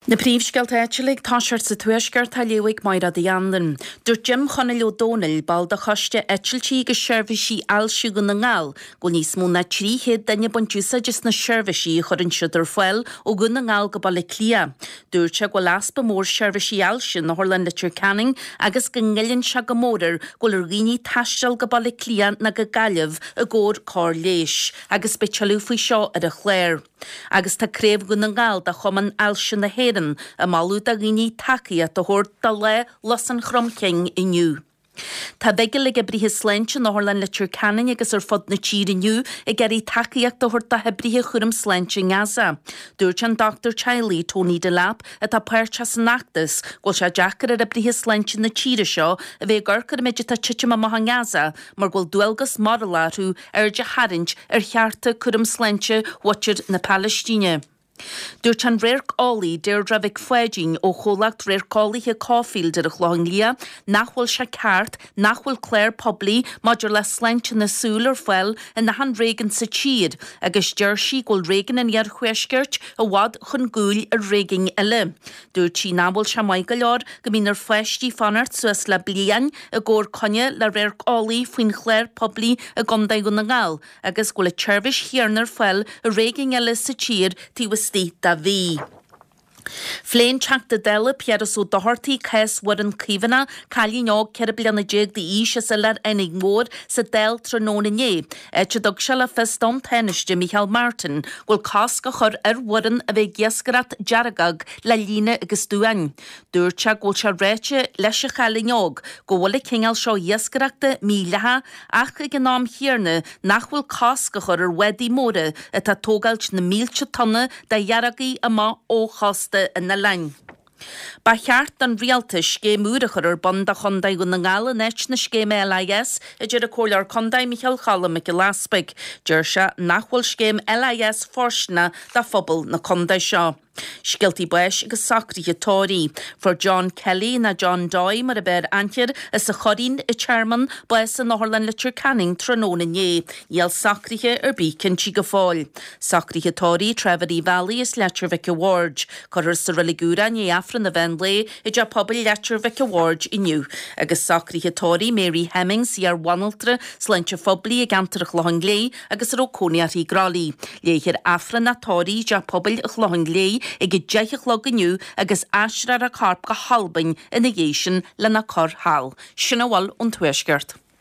Na príomhsceilt táisiart sa tuaisceart a léigh mair a dhéanann. Dúirt Jim Chonaill O'Donnell bal de choiste eitiiltí go seirbhísí ailsiú go na ngáil, go níos mó na tríhéad daine buntúsa just na seirbhísí churann siúd ar foiil ó go na ngáil go balla clia. Dúirt se go laspa mór seirbhísí ailsiú na Harlan Literature Canning agus go ngileann se go mórir go ar riní taisteal go balla clia na go gaillimh a ggóir cór léis, agus be tealú faoi seo ar a chléir. Agus tá créimh go na ngáil de chuman ailsiú na héireann a malú a riní tacaí a thuir dá le las an chromcing inniu. Tá beige le brithe sleinte na Harlan Literature Canning agus ar fod na tír inniu I geirí tacaíach do thuir a hebrithe churim sleinte Gaza. Dúirt an Dr. Chiley Tony de Lap a tá páirte san nachtas go se deachar ar a brithe sleinte na tíre seo a bheith gurcar méidir tá tiitim maithe Gaza mar ghfuil dualgas marláú ar de harint ar chearta churim sleinte watchir na Palestíne. Dúirt an réircálaí deirdre bheith foiidín ó cholacht réircálaithe cáfíil de a chláin lia, nachhfuil se ceart, nachhfuil cléir poblí maidir le sleinte na súl ar foiil in na han réigen sa tír, agus deirsií ghfuil réigen in ar chuisceart a bhd chun gúil a réiging eile. Dúirt sí nábhfuil se maith go leor go mín ar foiistí fanart suas le blian a ggóir conne le réircálaí faoin chléir poblí a gomdaigh go na ngáil, agus go le teirbhis chéarnar foiil a réiging eile sa tír tí da bhí. Fléin teachta deile Pierras ó dohartaí cais war an cíhanna cailíneog ceir blianna déag de íse sa leir enig mór sa del tróna né. Éte dog se le festom teniste Michael Martin ghfuil cas go chur ar waran a bheith giascarat dearagag le líne agus dúain. Dúirte ghfuil se réite leis a chailíneog go bhfuil chéingeal seo giascarachta mílethe ach ag an nám hiarne nach bhfuil cas go chur ar wedí móra a tá tógailt na mílte tonna de dearagaí ama ó chasta in na lein. Ba cheart an rialtas céim úrachar ar banda chondaig go na ngála net na scéim LIS a deidir a cólar condaig Michael Challam ag laspaig. Deir se nachhfuil scéim LIS forsna da phobal na condaig seo. Scialtí buis agus sacríthe tóirí for John Kelly na John Doy mar a beir antir is a chorín I chairman buis an Harlan Literature Canning tróna né, ial sacríthe ar bícin si go fáil. Sacríthe tóirí Trevor E. Valley is Letcher Vic Award, chuir sa religúra ní afran na Venlé I de pobl Letcher Vic Award inniu, agus sacríthe tóirí Mary Hemmings ar wanaltra slente phobli ag antar a chlohan lé agus ar ó cónia'r I grálí. Léir afran na tóirí de pobl a chlohan lé ag deich loginiu agus asrar a carp go halbain in a géisian le na cor hal. Sinna bhil an tuaisceart.